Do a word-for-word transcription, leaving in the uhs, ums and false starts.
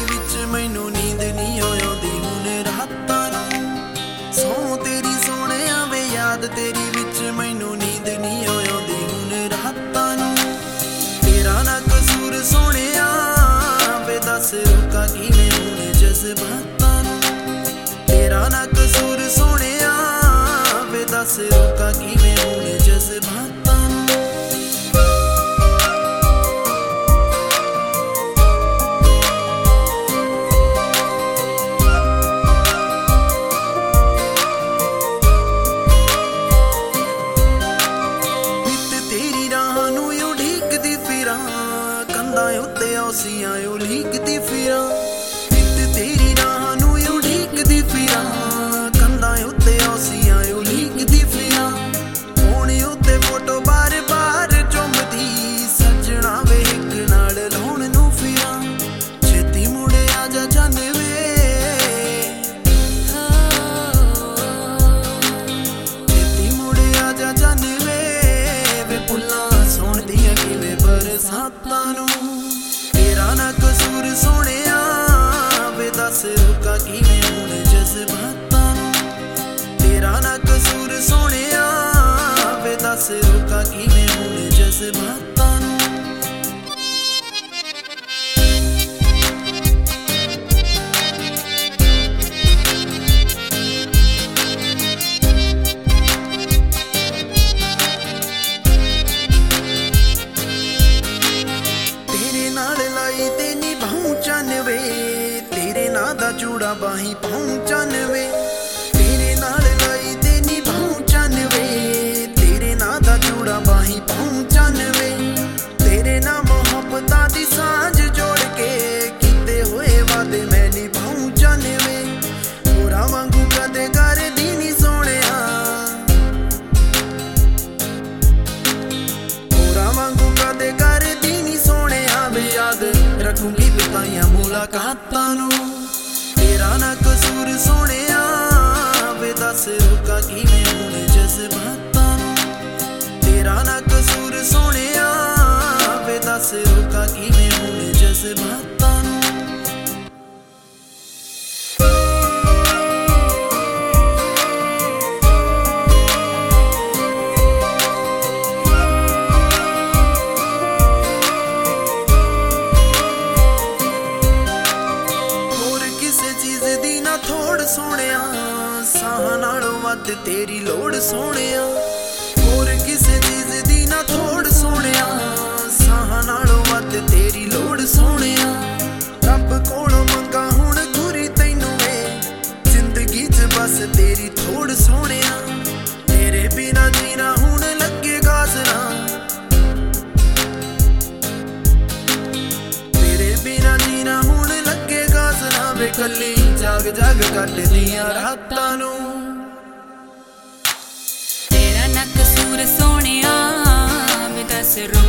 विच मैनू नींद नहीं आउंदी हुण रातां नूं। सौ तेरी सोहणिया वे याद तेरी विच मैनू नींद नहीं आउंदी हुण रातां नूं। तेरा ना कसूर सोहणिया वे दस रोका किवें हुण जज्बातां नूं। तेरा ना कसूर सोहणिया वे दस रोका किवें हुण जज्बातां नूं। उत्ते औसियां उलीकदी फिरां नित तेरी राह नूं उलीकदी फिरां कंधां उत्ते औसियां उलीकदी फिरां फोन उत्ते फोटो बार बार चुमदी सजना वे इक नाल लाउण नूं फिरां छेती मुड़े आजा जाने वे छेती मुड़े आजा जाने वे वे पुल्लां सौण दियां किवें बरसातां नूं। तेरा ना कसूर सोहणिया वे दस रोका किवें हुण जज्बातां नूं। तेरा ना कसूर सोहणिया वे दस रोका किवें हुण जज्बातां नूं। तेरे नां दा जूड़ा बाहीं पाऊं चनवे तेरे नाल लाई ते निभाऊं चनवे तेरे नां दा जूड़ा बाहीं पाऊं चनवे तेरे नां मोहब्बतां दी सांझ जोड़ के कीते होए वादे मैं निभाऊं चनवे होरां वांगू कदे करदी नी सोहणिया होरां वांगू कदे करदी नी सोहणिया वे याद रखूंगी बिताईयां मुलाकातां नूं। तेरा ना कसूर सोहणिया वे दस रोका किवें हुण जज्बातां नूं। तेरा ना कसूर सोहणिया वे दस रोका किवें हुण जज्बातां नूं। थोड़ सोहणिया साहां नालों वध तेरी लोड़ सोहणिया होर किसे चीज दी ना थोड़ सोहणिया साहां नालों वध तेरी लोड़ सोहणिया रब कोलों मंगा हुण गुरी तैनूं वे जिंदगी च बस तेरी थोड़ सोहणिया तेरे बिना जीना हुण लगेगा जरा तेरे बिना जीना हुण लगेगा जरा वे कल्ली जाग जाग कटदियां रातां नूं। तेरा ना कसूर सोहणिया वे दस